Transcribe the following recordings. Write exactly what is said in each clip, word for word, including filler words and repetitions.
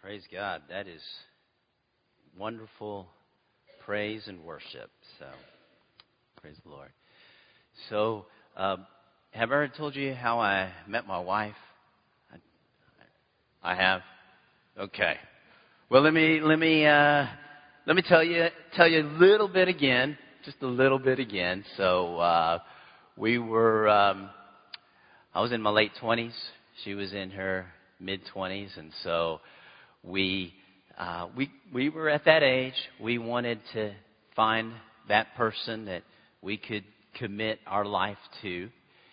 Praise God. That is wonderful praise and worship. So, praise the Lord. So, um, have I ever told you how I met my wife? I, I have. Okay. Well, let me let me uh, let me tell you tell you a little bit again, just a little bit again. So, uh, we were. Um, I was in my late twenties. She was in her mid twenties, and so we uh, we we were at that age. We wanted to find that person that we could commit our life to,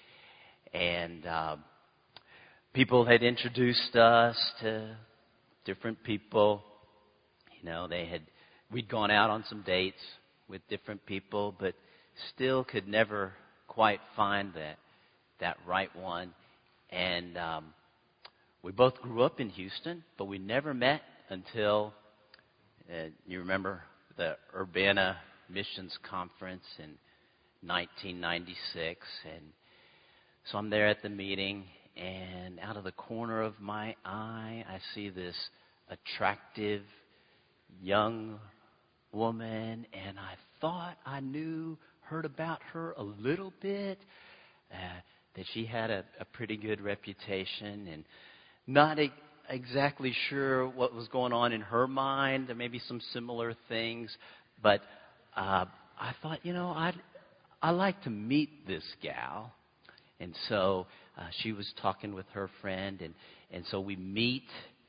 and uh, people had introduced us to different people. You know, they had we'd gone out on some dates with different people, but still could never quite find that that right one. And um, we both grew up in Houston, but we never met until, uh, you remember, the Urbana Missions Conference in nineteen ninety-six. And so I'm there at the meeting, and out of the corner of my eye, I see this attractive young woman, and I thought I knew, heard about her a little bit, uh, that she had a, a pretty good reputation, and not e- exactly sure what was going on in her mind. There may be some similar things, but uh, I thought, you know, I'd I like to meet this gal. And so uh, she was talking with her friend, and, and so we meet,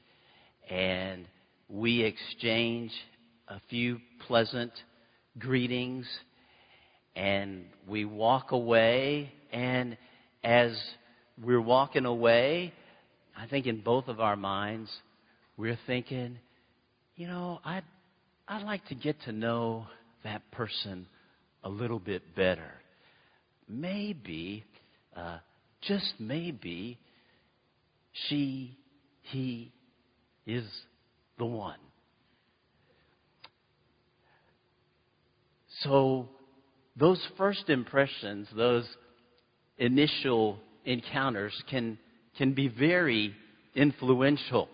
and we exchange a few pleasant greetings, and we walk away, and as we're walking away, I think in both of our minds, we're thinking, you know, I'd, I'd like to get to know that person a little bit better. Maybe, uh, just maybe, she, he is the one. So those first impressions, those initial encounters can can be very influential.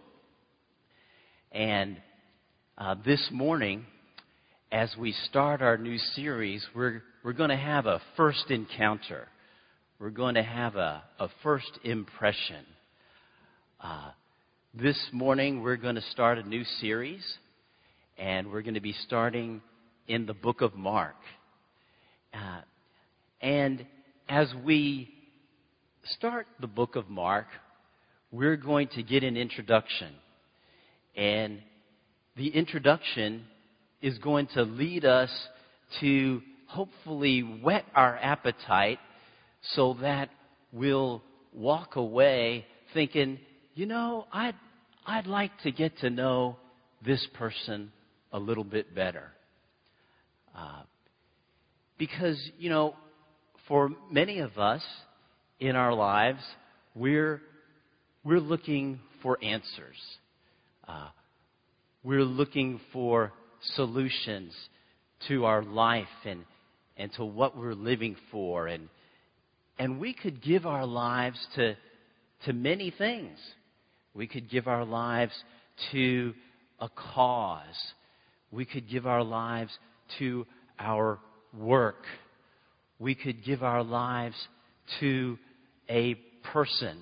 And uh, this morning, as we start our new series, we're we're going to have a first encounter. We're going to have a, a first impression. Uh, this morning, we're going to start a new series, and we're going to be starting in the book of Mark. Uh, and as we start the book of Mark, we're going to get an introduction. And the introduction is going to lead us to hopefully whet our appetite so that we'll walk away thinking, you know, I'd, I'd like to get to know this person a little bit better. Uh, because, you know, for many of us in our lives, we're we're looking for answers. Uh, we're looking for solutions to our life and and to what we're living for, and and we could give our lives to to many things. We could give our lives to a cause. We could give our lives to our work. We could give our lives to a person.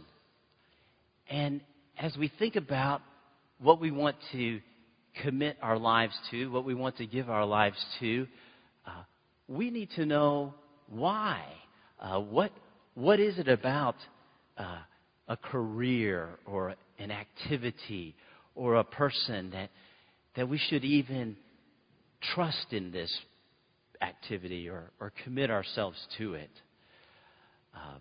And as we think about what we want to commit our lives to, what we want to give our lives to, uh, we need to know why. Uh, what what is it about uh, a career or an activity or a person that that we should even trust in this activity or, or commit ourselves to it? Uh,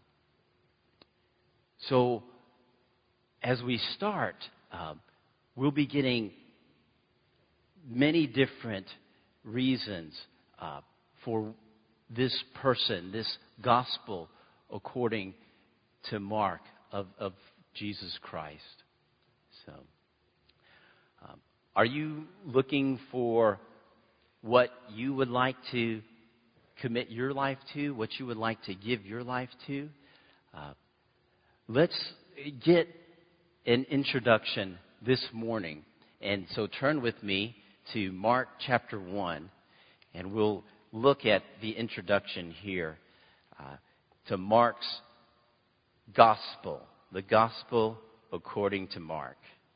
so, as we start, uh, we'll be getting many different reasons uh, for this person, this gospel according to Mark of, of Jesus Christ. So, um, are you looking for what you would like to commit your life to, what you would like to give your life to? Uh, let's get an introduction this morning And so turn with me to Mark chapter one, and we'll look at the introduction here uh, to Mark's gospel, the gospel according to Mark.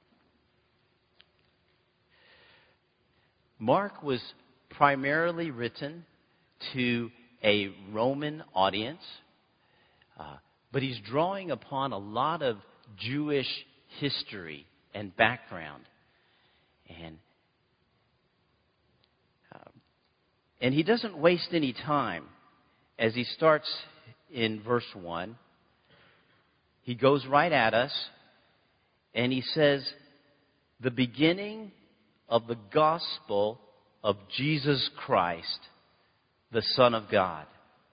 Mark was primarily written to a Roman audience, uh, but he's drawing upon a lot of Jewish history and background. And uh, and he doesn't waste any time as he starts in verse one. He goes right at us, and he says, the beginning of the gospel of Jesus Christ, the Son of God.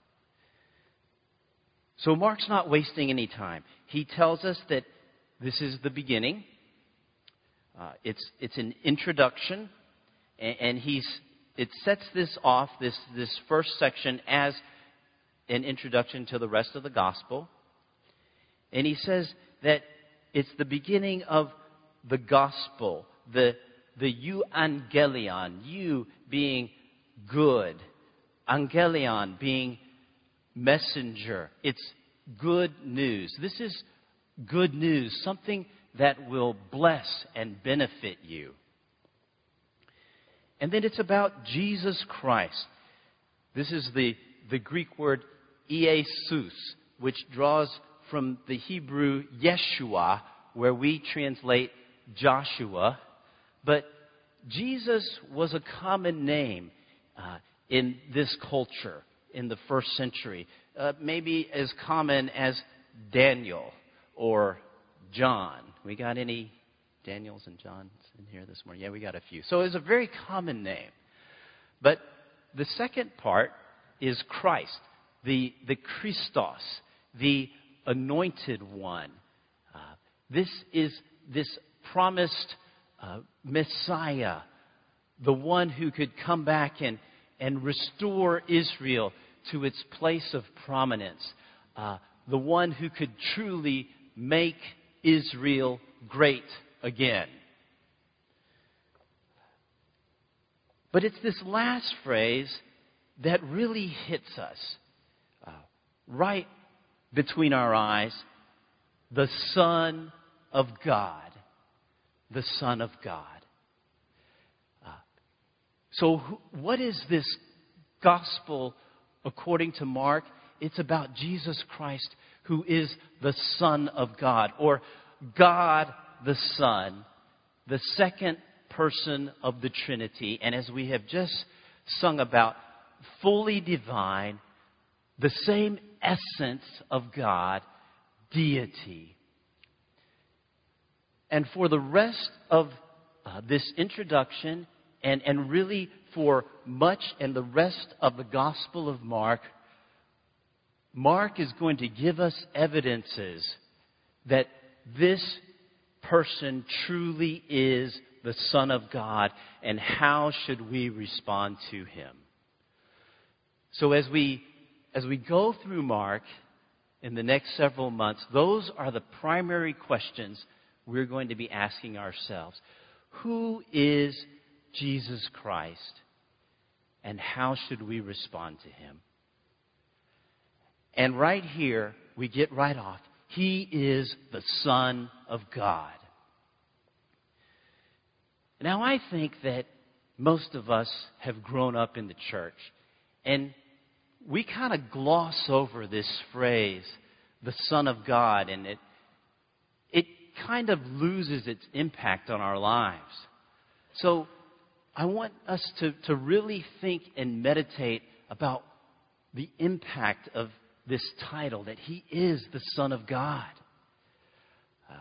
So Mark's not wasting any time. He tells us that this is the beginning. Uh, it's it's an introduction, and, and he's it sets this off, this this first section, as an introduction to the rest of the gospel. And he says that it's the beginning of the gospel, the the euangelion, you being good, angelion being messenger. It's good news. This is good news, something that will bless and benefit you. And then it's about Jesus Christ. This is the, the Greek word Iesus, which draws from the Hebrew Yeshua, where we translate Joshua. But Jesus was a common name uh, in this culture in the first century. Uh, maybe as common as Daniel or John. We got any Daniels and Johns in here this morning? Yeah, we got a few. So it's a very common name. But the second part is Christ, the, the Christos, the anointed one. Uh, this is this promised uh, Messiah, the one who could come back and, and restore Israel to its place of prominence, uh, the one who could truly make Israel great again. But it's this last phrase that really hits us uh, right between our eyes. The Son of God. The Son of God. Uh, so wh- what is this gospel according to Mark? It's about Jesus Christ, who is the Son of God, or God the Son, the second person of the Trinity. And as we have just sung about, fully divine, the same essence of God, deity. And for the rest of uh, this introduction, and, and really for much and the rest of the Gospel of Mark, Mark is going to give us evidences that this person truly is the Son of God, and how should we respond to him. So as we as we go through Mark in the next several months, those are the primary questions we're going to be asking ourselves. Who is Jesus Christ, and how should we respond to him? And right here, we get right off. He is the Son of God. Now, I think that most of us have grown up in the church, and we kind of gloss over this phrase, the Son of God, and it it kind of loses its impact on our lives. So I want us to, to really think and meditate about the impact of this title, that he is the Son of God. Uh,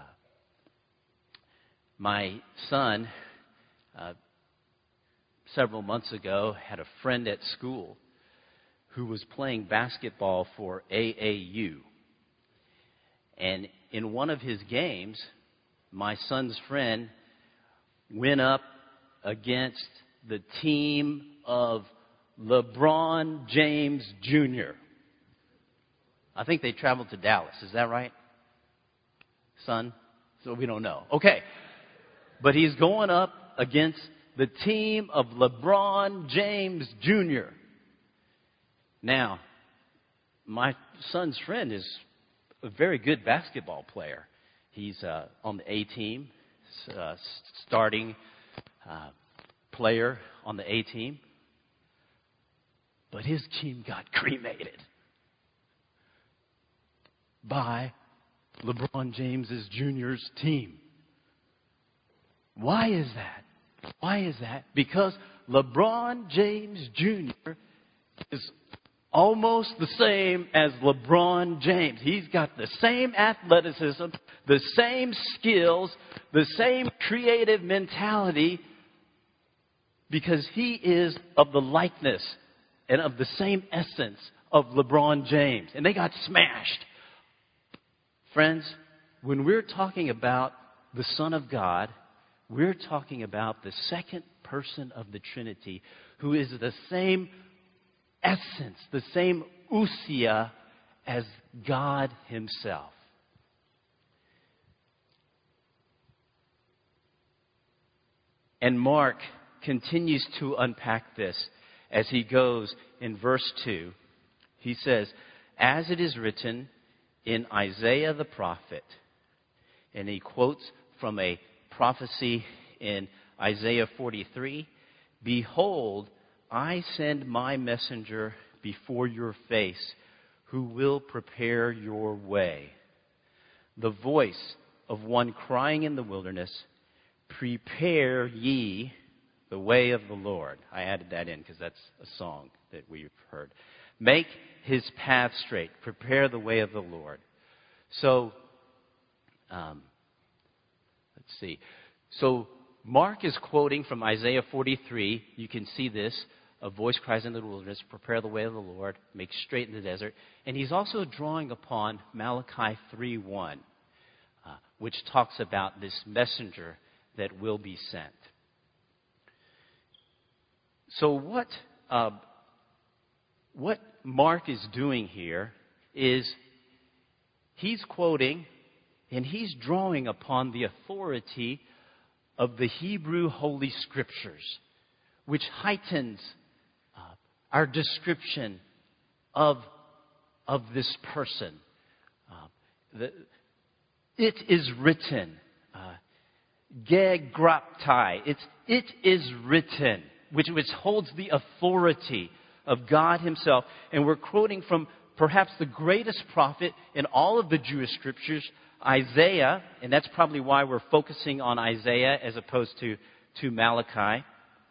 my son, uh, several months ago, had a friend at school who was playing basketball for A A U. And in one of his games, my son's friend went up against the team of LeBron James Junior I think they traveled to Dallas. Is that right, son? So we don't know. Okay. But he's going up against the team of LeBron James Junior Now, my son's friend is a very good basketball player. He's uh, on the A team, uh, starting uh, player on the A team. But his team got cremated by LeBron James's Junior's team. Why is that? Why is that? Because LeBron James Junior is almost the same as LeBron James. He's got the same athleticism, the same skills, the same creative mentality, because he is of the likeness and of the same essence of LeBron James. And they got smashed. Friends, when we're talking about the Son of God, we're talking about the second person of the Trinity, who is the same essence, the same ousia as God himself. And Mark continues to unpack this as he goes in verse two. He says, as it is written in Isaiah the prophet, and he quotes from a prophecy in Isaiah forty-three, behold, I send my messenger before your face, who will prepare your way. The voice of one crying in the wilderness, prepare ye the way of the Lord. I added that in because that's a song that we've heard. Make his path straight. Prepare the way of the Lord. So, um, let's see. So, Mark is quoting from Isaiah forty-three. You can see this. A voice cries in the wilderness, prepare the way of the Lord, make straight in the desert. And he's also drawing upon Malachi three one, uh, which talks about this messenger that will be sent. So what uh, what Mark is doing here is he's quoting and he's drawing upon the authority of the Hebrew Holy Scriptures, which heightens uh, our description of, of this person. Uh, the, it is written. Uh, Ge graptai. It's it is written, which, which holds the authority of God himself. And we're quoting from perhaps the greatest prophet in all of the Jewish scriptures, Isaiah, and that's probably why we're focusing on Isaiah as opposed to, to Malachi.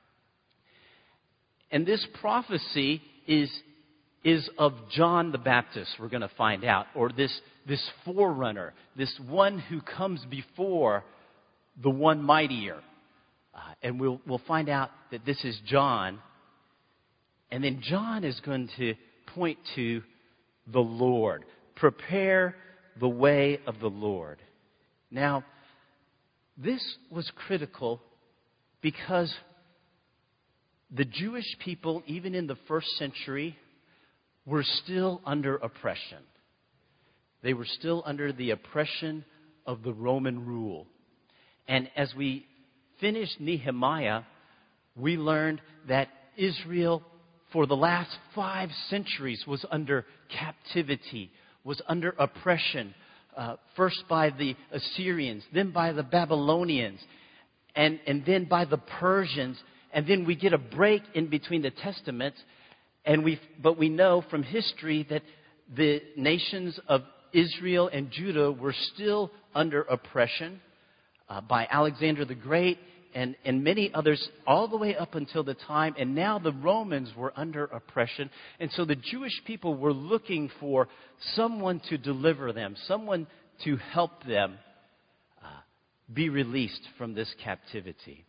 And this prophecy is, is of John the Baptist, we're going to find out, or this, this forerunner, this one who comes before the one mightier. Uh, and we'll, we'll find out that this is John. And then John is going to point to the Lord. Prepare the way of the Lord. Now, this was critical because the Jewish people, even in the first century, were still under oppression. They were still under the oppression of the Roman rule. And as we finished Nehemiah, we learned that Israel, for the last five centuries, was under captivity, was under oppression, uh, first by the Assyrians, then by the Babylonians, and, and then by the Persians. And then we get a break in between the Testaments, and we but we know from history that the nations of Israel and Judah were still under oppression uh, by Alexander the Great and, and many others all the way up until the time. And now the Romans were under oppression. And so the Jewish people were looking for someone to deliver them, someone to help them uh, be released from this captivity.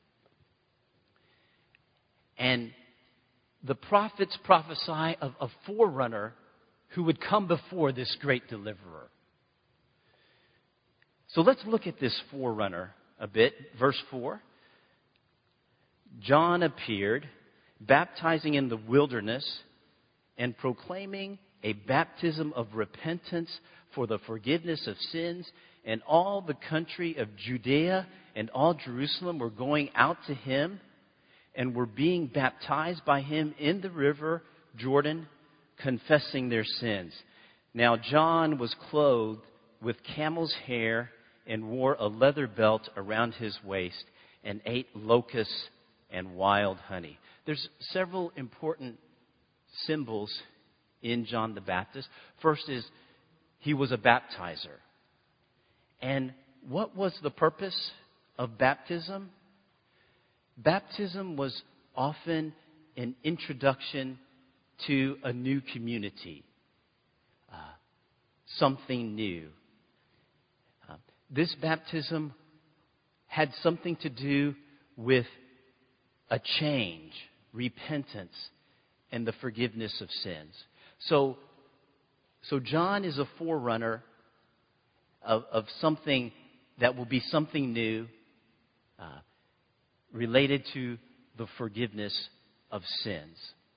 And the prophets prophesy of a forerunner who would come before this great deliverer. So let's look at this forerunner a bit. Verse four. John appeared, baptizing in the wilderness and proclaiming a baptism of repentance for the forgiveness of sins in all the country of Judea and all Jerusalem were going out to him and were being baptized by him in the river Jordan, confessing their sins. Now John was clothed with camel's hair and wore a leather belt around his waist and ate locusts and wild honey. There's several important symbols in John the Baptist. First is he was a baptizer. And what was the purpose of baptism? Baptism was often an introduction to a new community, uh, something new. Uh, this baptism had something to do with a change, repentance, and the forgiveness of sins. So, so John is a forerunner of, of something that will be something new, uh, related to the forgiveness of sins.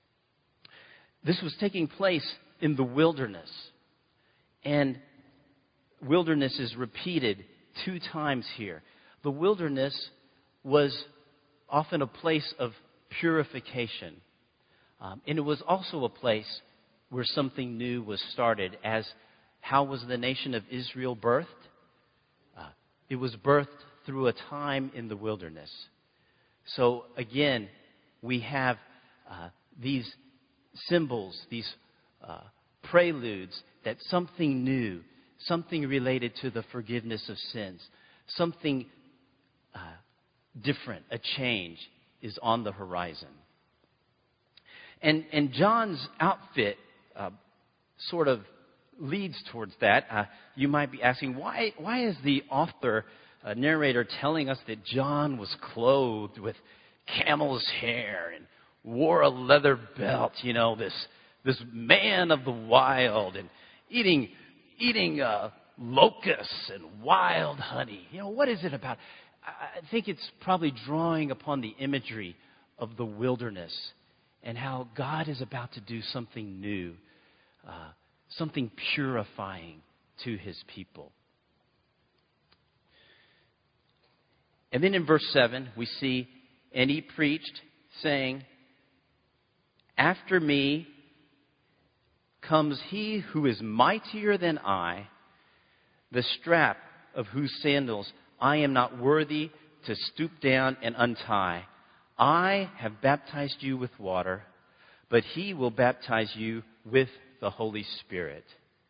This was taking place in the wilderness. And wilderness is repeated two times here. The wilderness was often a place of purification. Um, and it was also a place where something new was started. As how was the nation of Israel birthed? Uh, it was birthed through a time in the wilderness. So again, we have uh, these symbols, these uh, preludes that something new, something related to the forgiveness of sins, something uh, different, a change is on the horizon. And, and John's outfit uh, sort of leads towards that. Uh, you might be asking, why, why is the author, uh, narrator telling us that John was clothed with camel's hair and wore a leather belt, you know, this this man of the wild, and eating eating uh, locusts and wild honey? You know, what is it about? I think it's probably drawing upon the imagery of the wilderness and how God is about to do something new, uh, something purifying to his people. And then in verse seven, we see, and he preached, saying, "After me comes he who is mightier than I, the strap of whose sandals I am not worthy to stoop down and untie. I have baptized you with water, but he will baptize you with the Holy Spirit."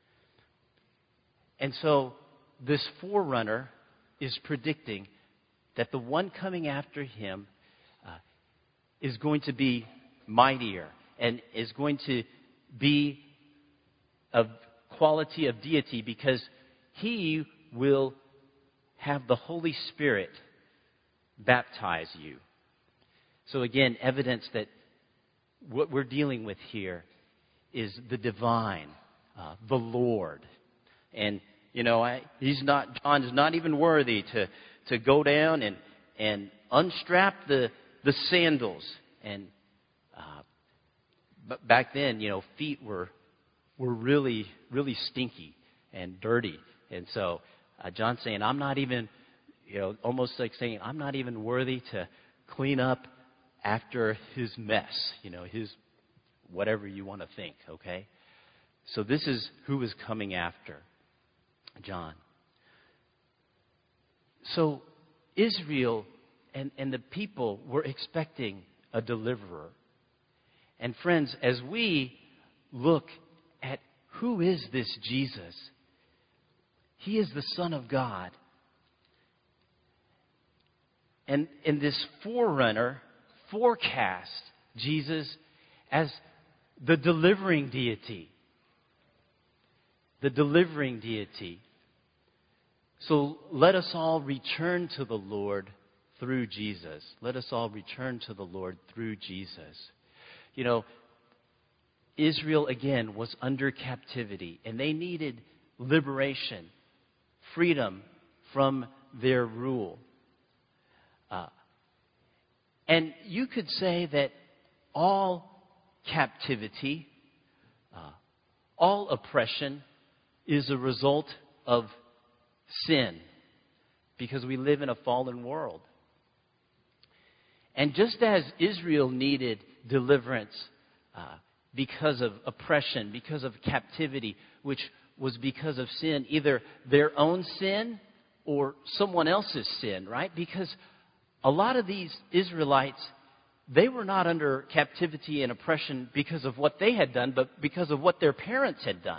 And so this forerunner is predicting that the one coming after him uh, is going to be mightier and is going to be of quality of deity, because he will have the Holy Spirit baptize you. So again, evidence that what we're dealing with here is the divine, uh, the Lord. And, you know, I, he's not, John is not even worthy to, to go down and, and unstrap the, the sandals. And uh, but back then, you know, feet were were really, really stinky and dirty. And so uh, John's saying, I'm not even, you know, almost like saying, I'm not even worthy to clean up after his mess, you know, his whatever you want to think, okay? So this is who is coming after John. So Israel and, and the people were expecting a deliverer. And friends, as we look at who is this Jesus, he is the Son of God. And, and this forerunner forecast Jesus as the delivering deity. The delivering deity. So let us all return to the Lord through Jesus. Let us all return to the Lord through Jesus. You know, Israel, again, was under captivity, and they needed liberation, freedom from their rule. Uh, and you could say that all captivity, uh, all oppression is a result of sin. because we live in a fallen world. And just as Israel needed deliverance uh, because of oppression, because of captivity, which was because of sin, either their own sin or someone else's sin, right? Because a lot of these Israelites, they were not under captivity and oppression because of what they had done, but because of what their parents had done.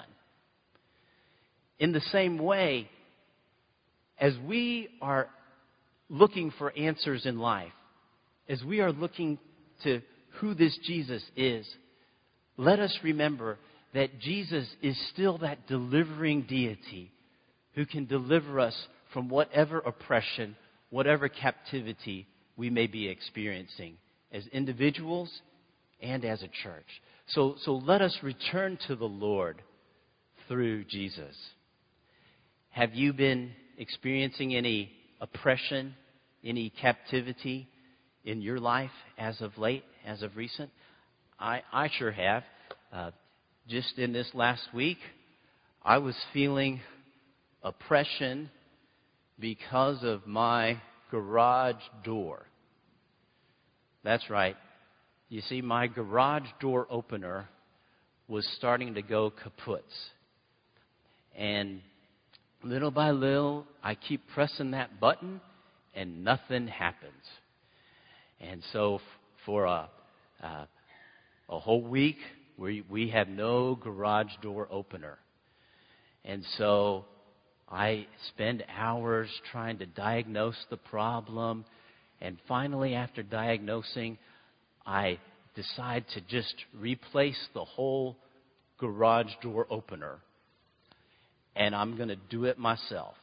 In the same way, as we are looking for answers in life, as we are looking to who this Jesus is, let us remember that Jesus is still that delivering deity who can deliver us from whatever oppression, whatever captivity we may be experiencing as individuals and as a church. So, so let us return to the Lord through Jesus. Have you been experiencing any oppression, any captivity in your life as of late, as of recent? I, I sure have. Uh, just in this last week, I was feeling oppression because of my garage door. That's right. You see, my garage door opener was starting to go kaput. And little by little, I keep pressing that button, and nothing happens. And so f- for a, uh, a whole week, we, we have no garage door opener. And so I spend hours trying to diagnose the problem. And finally, after diagnosing, I decide to just replace the whole garage door opener. And I'm going to do it myself.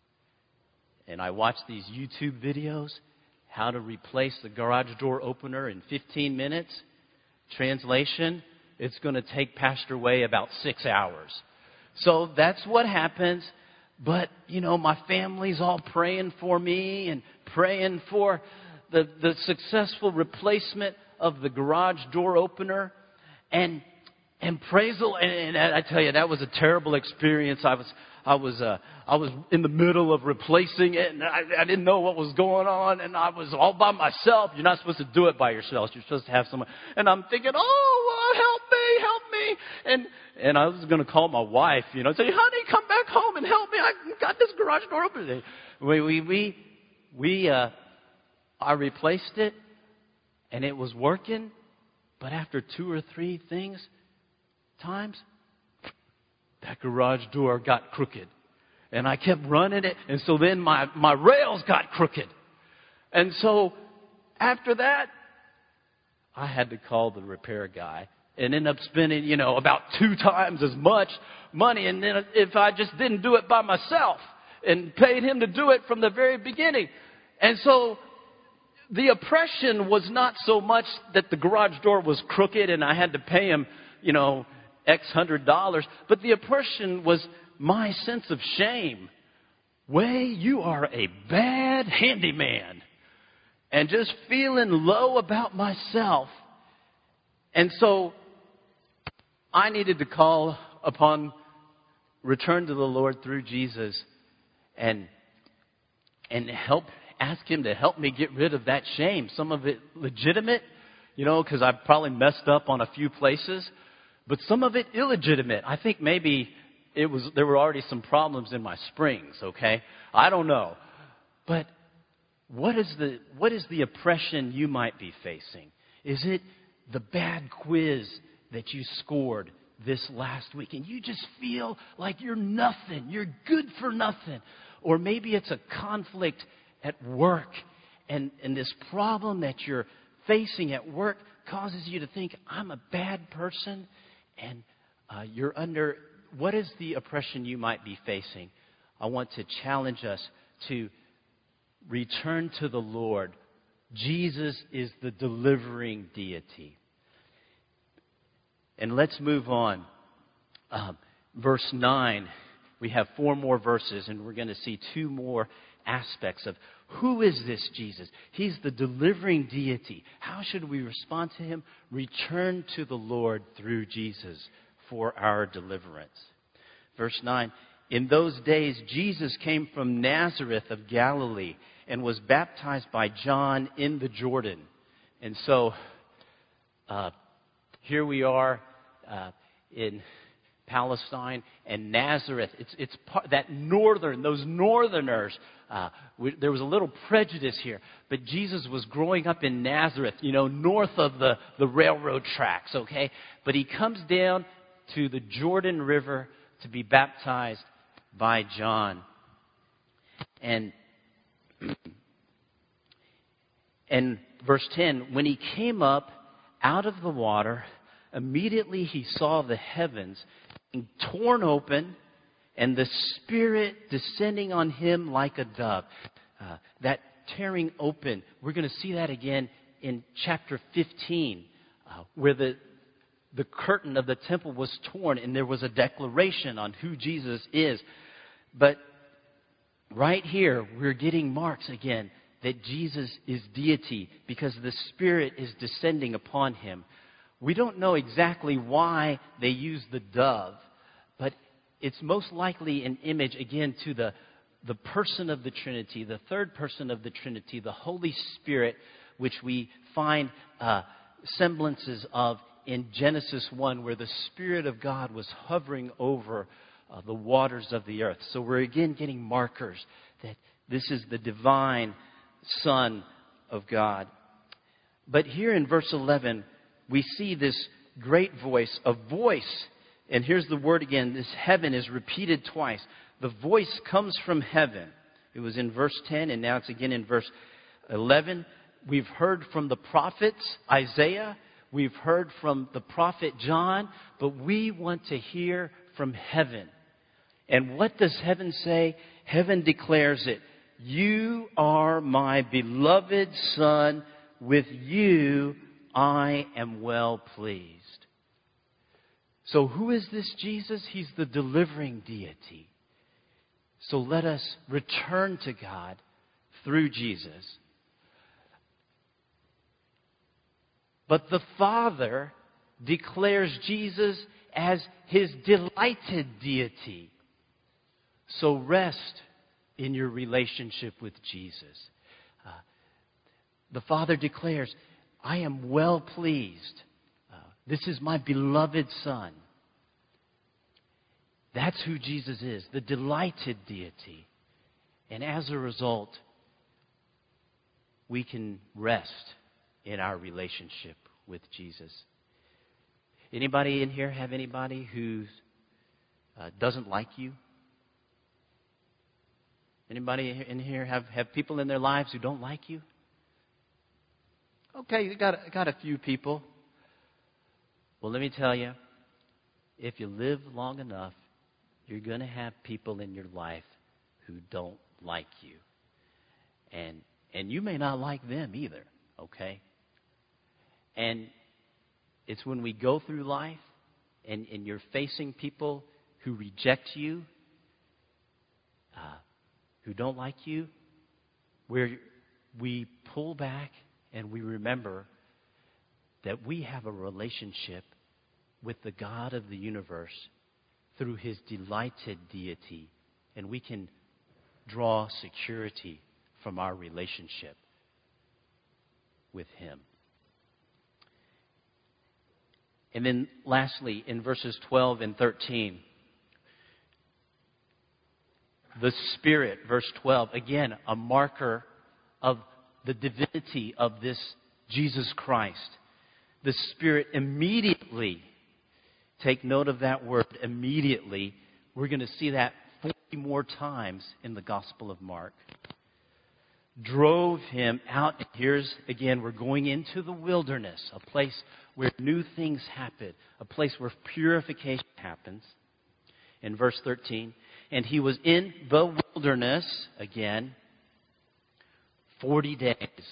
And I watch these YouTube videos, how to replace the garage door opener in fifteen minutes. Translation, it's going to take Pastor Way about six hours. So that's what happens. But, you know, my family's all praying for me and praying for the, the successful replacement of the garage door opener. And and praise the Lord. And, and I tell you, that was a terrible experience. I was I was uh, I was in the middle of replacing it, and I, I didn't know what was going on, and I was all by myself. You're not supposed to do it by yourself. You're supposed to have someone. And I'm thinking, oh, well, help me, help me. And and I was going to call my wife, you know, say, honey, come back home and help me. I got this garage door open. We we we we uh, I replaced it, and it was working. But after two or three things, times, that garage door got crooked. And I kept running it. And so then my, my rails got crooked. And so after that, I had to call the repair guy and end up spending, you know, about two times as much money. And then if I just didn't do it by myself and paid him to do it from the very beginning. And so the oppression was not so much that the garage door was crooked and I had to pay him, you know, X hundred dollars. But the oppression was my sense of shame. Way, you are a bad handyman. And just feeling low about myself. And so I needed to call upon, return to the Lord through Jesus and and help, ask Him to help me get rid of that shame. Some of it legitimate, you know, because I probably messed up on a few places. But some of it illegitimate. I think maybe it was there were already some problems in my springs, okay? I don't know. But what is the what is the oppression you might be facing? Is it the bad quiz that you scored this last week and you just feel like you're nothing, you're good for nothing? Or maybe it's a conflict at work and, and this problem that you're facing at work causes you to think, I'm a bad person. And uh, you're under, what is the oppression you might be facing? I want to challenge us to return to the Lord. Jesus is the delivering deity. And let's move on. Um, verse nine, we have four more verses, and we're going to see two more aspects of who is this Jesus? He's the delivering deity. How should we respond to Him? Return to the Lord through Jesus for our deliverance. Verse nine, in those days, Jesus came from Nazareth of Galilee and was baptized by John in the Jordan. And so, uh, here we are uh, in Palestine and Nazareth. It's it's part, that northern, those northerners. Uh, we, there was a little prejudice here, but Jesus was growing up in Nazareth, you know, north of the, the railroad tracks, okay? But he comes down to the Jordan River to be baptized by John. And, and verse ten, when he came up out of the water, immediately he saw the heavens being torn open and the Spirit descending on him like a dove. Uh, that tearing open, we're going to see that again in chapter fifteen, uh, where the the curtain of the temple was torn and there was a declaration on who Jesus is. But right here, we're getting marks again that Jesus is deity because the Spirit is descending upon him. We don't know exactly why they use the dove, but it's most likely an image, again, to the, the person of the Trinity, the third person of the Trinity, the Holy Spirit, which we find uh, semblances of in Genesis one, where the Spirit of God was hovering over uh, the waters of the earth. So we're again getting markers that this is the divine Son of God. But here in verse eleven, we see this great voice, a voice. And here's the word again, this heaven is repeated twice. The voice comes from heaven. It was in verse ten, and now it's again in verse eleven. We've heard from the prophets, Isaiah. We've heard from the prophet John. But we want to hear from heaven. And what does heaven say? Heaven declares it. You are my beloved Son. With you I am well pleased. So who is this Jesus? He's the delivering deity. So let us return to God through Jesus. But the Father declares Jesus as his delighted deity. So rest in your relationship with Jesus. Uh, the Father declares, I am well pleased. Uh, this is my beloved Son. That's who Jesus is, the delighted deity. And as a result, we can rest in our relationship with Jesus. Anybody in here have anybody who uh, doesn't like you? Anybody in here have, have people in their lives who don't like you? Okay, you got, got a few people. Well, let me tell you, if you live long enough, you're going to have people in your life who don't like you. And and you may not like them either, okay? And it's when we go through life and, and you're facing people who reject you, uh, who don't like you, where we pull back and we remember that we have a relationship with the God of the universe through his delighted deity, and we can draw security from our relationship with him. And then lastly, in verses twelve and thirteen, the Spirit, verse twelve, again, a marker of the divinity of this Jesus Christ. The Spirit immediately, take note of that word, immediately. We're going to see that forty more times in the Gospel of Mark. Drove him out. Here's, again, we're going into the wilderness, a place where new things happen, a place where purification happens. In verse thirteen, and he was in the wilderness, again, forty days.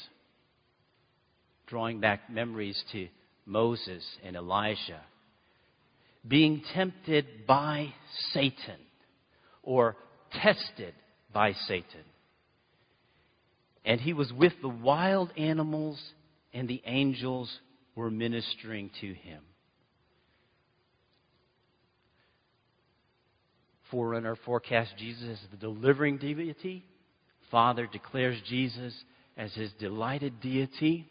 Drawing back memories to Moses and Elijah. Being tempted by Satan, or tested by Satan. And he was with the wild animals, and the angels were ministering to him. forerunner forecasts Jesus as the delivering deity. Father declares Jesus as his delighted deity.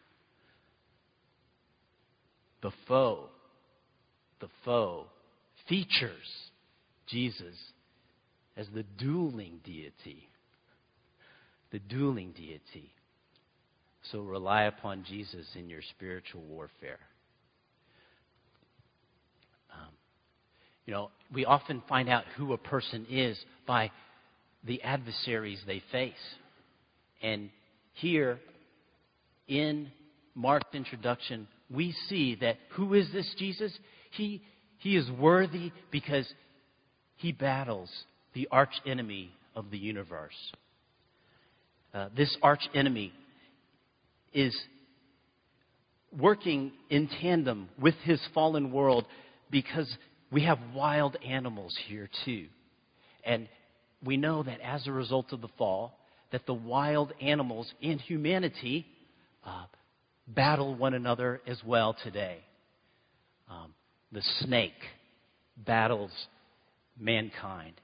The foe, the foe features Jesus as the dueling deity. The dueling deity. So rely upon Jesus in your spiritual warfare. Um, you know, we often find out who a person is by the adversaries they face. And here in Mark's introduction, we see that who is this Jesus? He, he is worthy because he battles the archenemy of the universe. Uh, this archenemy is working in tandem with his fallen world because we have wild animals here too. And we know that as a result of the fall, that the wild animals in humanity uh, battle one another as well today. Um, the snake battles mankind.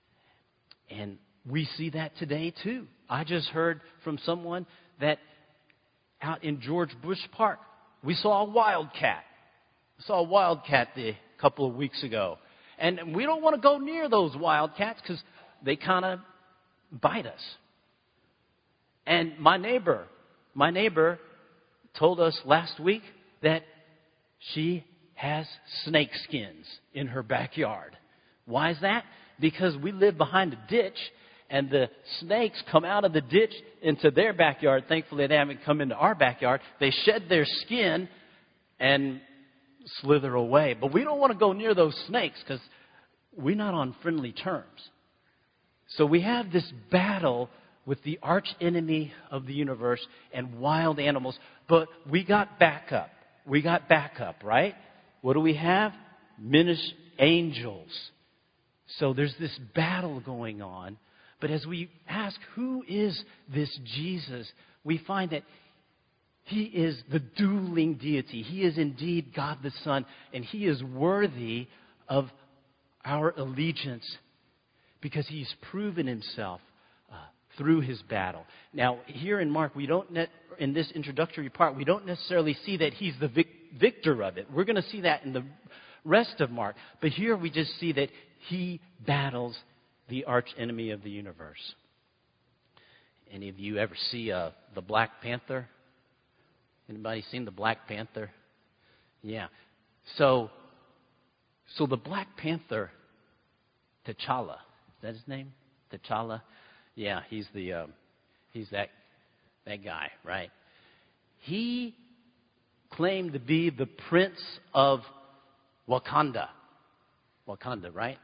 And we see that today too. I just heard from someone that out in George Bush Park, we saw a wildcat. We saw a wildcat a couple of weeks ago. And we don't want to go near those wildcats because they kind of bite us. And my neighbor, my neighbor told us last week that she has snake skins in her backyard. Why is that? Because we live behind a ditch, and the snakes come out of the ditch into their backyard. Thankfully, they haven't come into our backyard. They shed their skin and slither away. But we don't want to go near those snakes because we're not on friendly terms. So we have this battle with the archenemy of the universe and wild animals. But we got backup. We got backup, right? What do we have? Minister angels. So there's this battle going on. But as we ask, who is this Jesus? We find that he is the dueling deity. He is indeed God the Son. And he is worthy of our allegiance because he's proven himself uh, through his battle. Now, here in Mark, we don't ne- in this introductory part, we don't necessarily see that he's the vic- victor of it. We're going to see that in the rest of Mark. But here we just see that he battles the archenemy of the universe. Any of you ever see uh, the Black Panther? Anybody seen the Black Panther? Yeah. So, so the Black Panther, T'Challa, is that his name? T'Challa? Yeah, he's the um, he's that that guy, right? He claimed to be the Prince of Wakanda. Wakanda, right?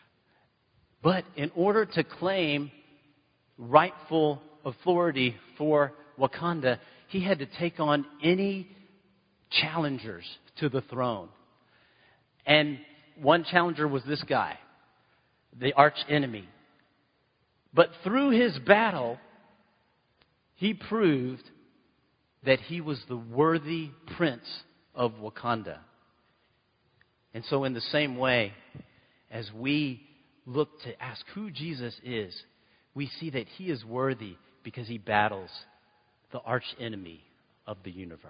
But in order to claim rightful authority for Wakanda, he had to take on any challengers to the throne. And one challenger was this guy, the archenemy. But through his battle, he proved that he was the worthy prince of Wakanda. And so in the same way, as we look to ask who Jesus is, we see that he is worthy because he battles the archenemy of the universe.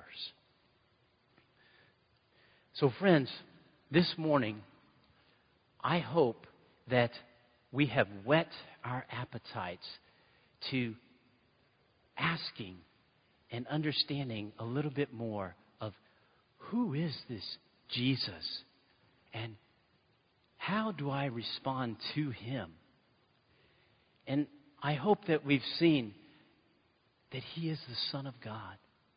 So friends, this morning, I hope that we have whet our appetites to asking and understanding a little bit more of who is this Jesus and how do I respond to him? And I hope that we've seen that he is the Son of God.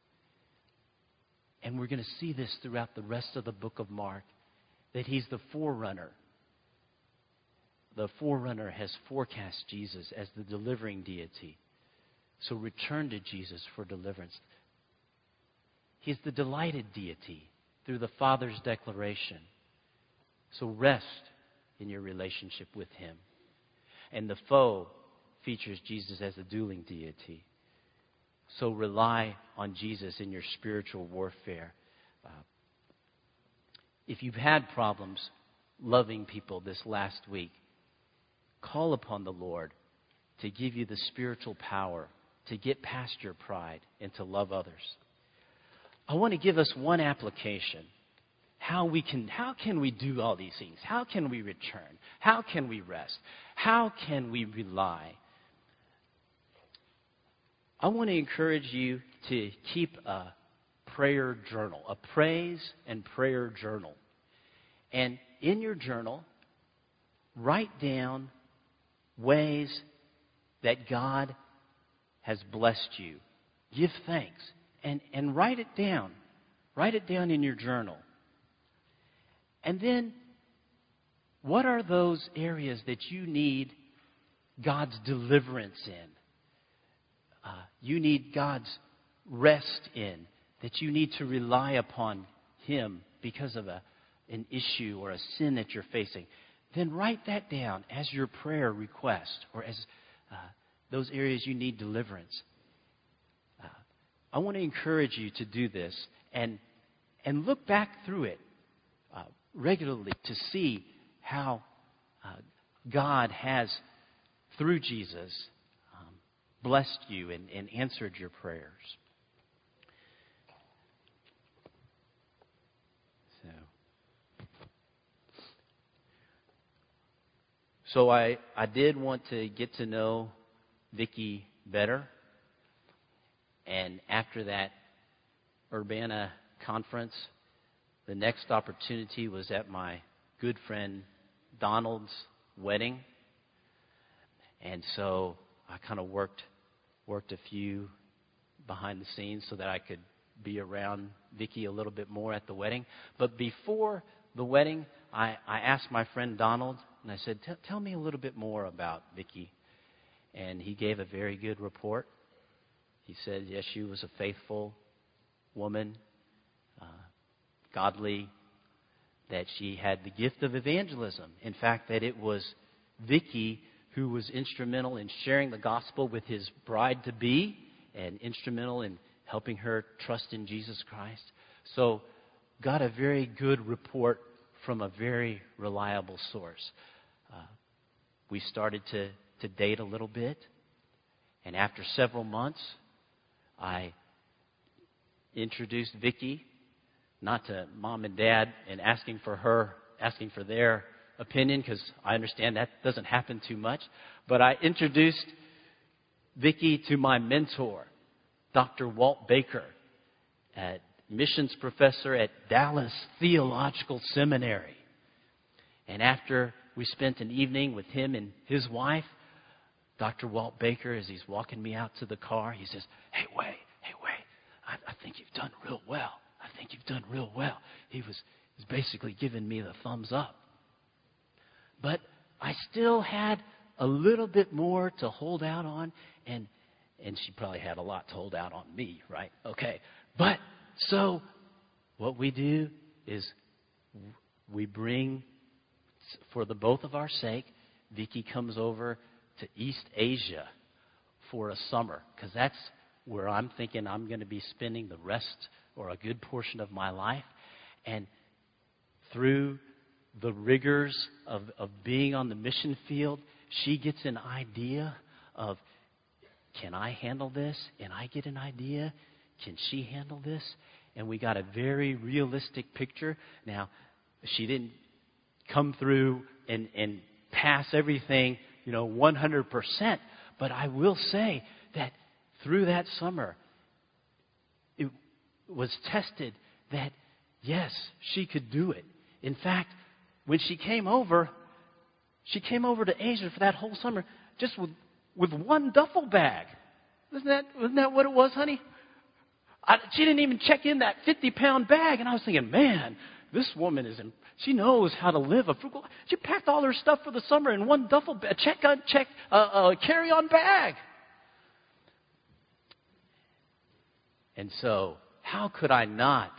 And we're going to see this throughout the rest of the book of Mark, that he's the forerunner. The forerunner has forecast Jesus as the delivering deity. So return to Jesus for deliverance. He's the delighted deity through the Father's declaration. So rest in your relationship with him. And the foe features Jesus as a dueling deity. So rely on Jesus in your spiritual warfare. Uh, if you've had problems loving people this last week, call upon the Lord to give you the spiritual power to get past your pride and to love others. I want to give us one application. How we can, how can we do all these things? How can we return? How can we rest? How can we rely? I want to encourage you to keep a prayer journal, a praise and prayer journal. And in your journal, write down ways that God has blessed you. Give thanks and, and write it down. Write it down in your journal. And then, what are those areas that you need God's deliverance in? Uh, you need God's rest in, that you need to rely upon Him because of a, an issue or a sin that you're facing. Then write that down as your prayer request or as uh, those areas you need deliverance. Uh, I want to encourage you to do this and, and look back through it uh, regularly to see how uh, God has, through Jesus, um, blessed you and, and answered your prayers. So, so I, I did want to get to know Vicki better. And after that Urbana conference, the next opportunity was at my good friend Donald's wedding. And so I kind of worked worked a few behind the scenes so that I could be around Vicki a little bit more at the wedding. But before the wedding, I, I asked my friend Donald, and I said, tell me a little bit more about Vicki. And he gave a very good report. He said, yes, she was a faithful woman, uh, godly, that she had the gift of evangelism. In fact, that it was Vicki who was instrumental in sharing the gospel with his bride-to-be and instrumental in helping her trust in Jesus Christ. So got a very good report from a very reliable source. Uh, we started to, to date a little bit. And after several months, I introduced Vicki, not to mom and dad, and asking for her, asking for their opinion, because I understand that doesn't happen too much. But I introduced Vicki to my mentor, Doctor Walt Baker, a missions professor at Dallas Theological Seminary. And after we spent an evening with him and his wife, Doctor Walt Baker, as he's walking me out to the car, he says, hey, Way, hey, Way, I, I think you've done real well. I think you've done real well. He was, was basically giving me the thumbs up. But I still had a little bit more to hold out on, and and she probably had a lot to hold out on me, right? Okay. But so what we do is we bring, for the both of our sake, Vicki comes over to East Asia for a summer, because that's where I'm thinking I'm going to be spending the rest or a good portion of my life. And through the rigors of, of being on the mission field, she gets an idea of, can I handle this? And I get an idea, can she handle this? And we got a very realistic picture. Now, she didn't come through and, and pass everything, you know, one hundred percent. But I will say that through that summer, it was tested that, yes, she could do it. In fact, when she came over, she came over to Asia for that whole summer just with, with one duffel bag. Isn't that, wasn't that what it was, honey? I, she didn't even check in that fifty-pound bag. And I was thinking, man, this woman is, in, she knows how to live a frugal life. She packed all her stuff for the summer in one duffel bag, check, check, uh, uh, carry-on bag. And so, how could I not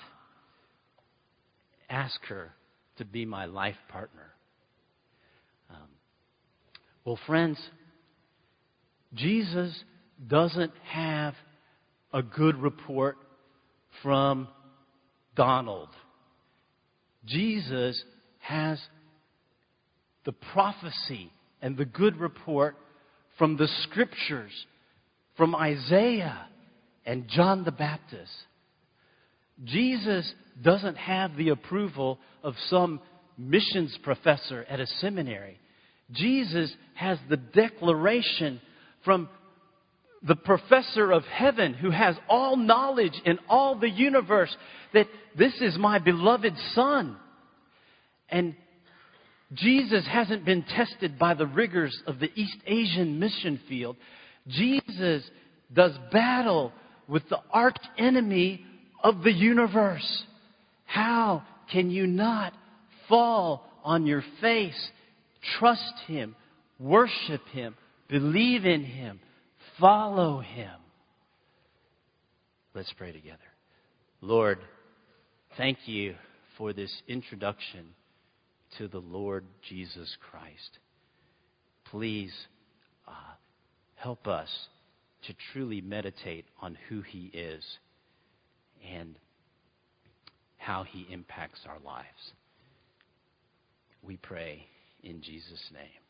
ask her to be my life partner? Um, well, friends, Jesus doesn't have a good report from Donald. Jesus has the prophecy and the good report from the Scriptures, from Isaiah and John the Baptist. Jesus doesn't have the approval of some missions professor at a seminary. Jesus has the declaration from the professor of heaven who has all knowledge in all the universe that this is my beloved Son. And Jesus hasn't been tested by the rigors of the East Asian mission field. Jesus does battle with the arch enemy of the universe. How can you not fall on your face, trust Him, worship Him, believe in Him, follow Him? Let's pray together. Lord, thank you for this introduction to the Lord Jesus Christ. Please uh, help us to truly meditate on who He is and how He impacts our lives. We pray in Jesus' name.